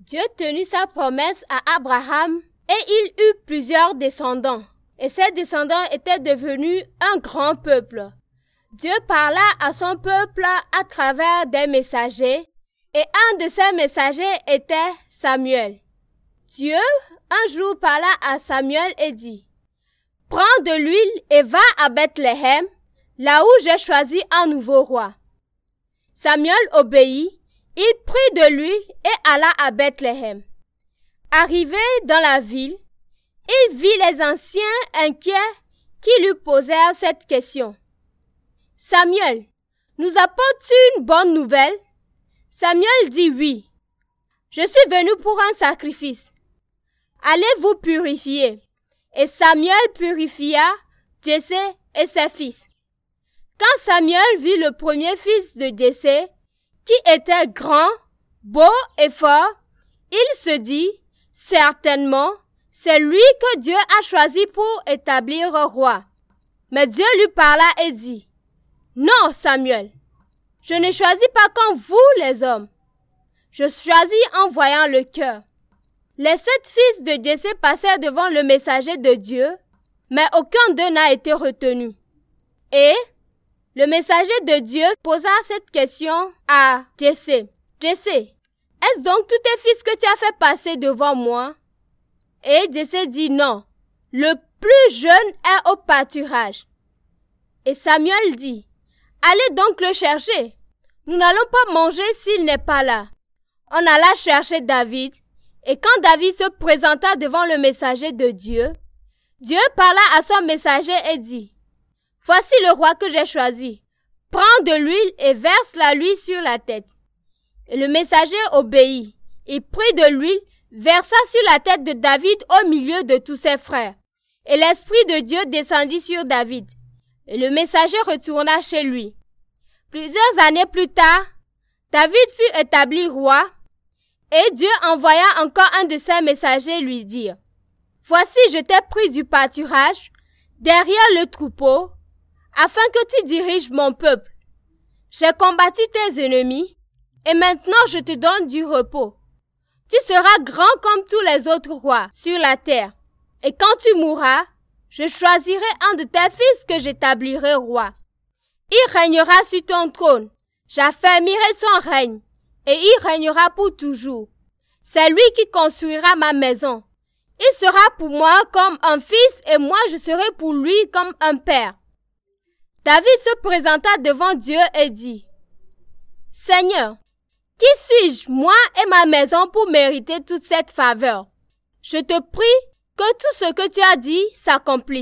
Dieu tenut sa promesse à Abraham et il eut plusieurs descendants. Et ces descendants étaient devenus un grand peuple. Dieu parla à son peuple à travers des messagers et un de ces messagers était Samuel. Dieu, un jour, parla à Samuel et dit: « Prends de l'huile et va à Bethléem, là où j'ai choisi un nouveau roi. » Samuel obéit, il prit de l'huile et alla à Bethléem. Arrivé dans la ville, il vit les anciens inquiets qui lui posèrent cette question. « Samuel, nous apportes-tu une bonne nouvelle? » Samuel dit oui. « Je suis venu pour un sacrifice. Allez vous purifier. » Et Samuel purifia Jessé et ses fils. Quand Samuel vit le premier fils de Jessé, qui était grand, beau et fort, il se dit: « Certainement, c'est lui que Dieu a choisi pour établir roi. » Mais Dieu lui parla et dit: « Non, Samuel, je ne choisis pas comme vous les hommes. Je choisis en voyant le cœur. » Les 7 fils de Jessé passèrent devant le messager de Dieu, mais aucun d'eux n'a été retenu. Et le messager de Dieu posa cette question à Jessé. « Jessé, est-ce donc tous tes fils que tu as fait passer devant moi? » Et Jessé dit: « Non, le plus jeune est au pâturage. » Et Samuel dit: « Allez donc le chercher. Nous n'allons pas manger s'il n'est pas là. » On alla chercher David, et quand David se présenta devant le messager de Dieu, Dieu parla à son messager et dit: « Voici le roi que j'ai choisi. Prends de l'huile et verse-la lui sur la tête. » Et le messager obéit. Il prit de l'huile, versa sur la tête de David au milieu de tous ses frères. Et l'Esprit de Dieu descendit sur David. Et le messager retourna chez lui. Plusieurs années plus tard, David fut établi roi, et Dieu envoya encore un de ses messagers lui dire: « Voici, je t'ai pris du pâturage, derrière le troupeau, afin que tu diriges mon peuple. J'ai combattu tes ennemis, et maintenant je te donne du repos. Tu seras grand comme tous les autres rois sur la terre. Et quand tu mourras, je choisirai un de tes fils que j'établirai roi. Il régnera sur ton trône. J'affermirai son règne, et il régnera pour toujours. C'est lui qui construira ma maison. Il sera pour moi comme un fils, et moi je serai pour lui comme un père. » David se présenta devant Dieu et dit: « Seigneur, qui suis-je, moi et ma maison, pour mériter toute cette faveur? Je te prie que tout ce que tu as dit s'accomplisse. »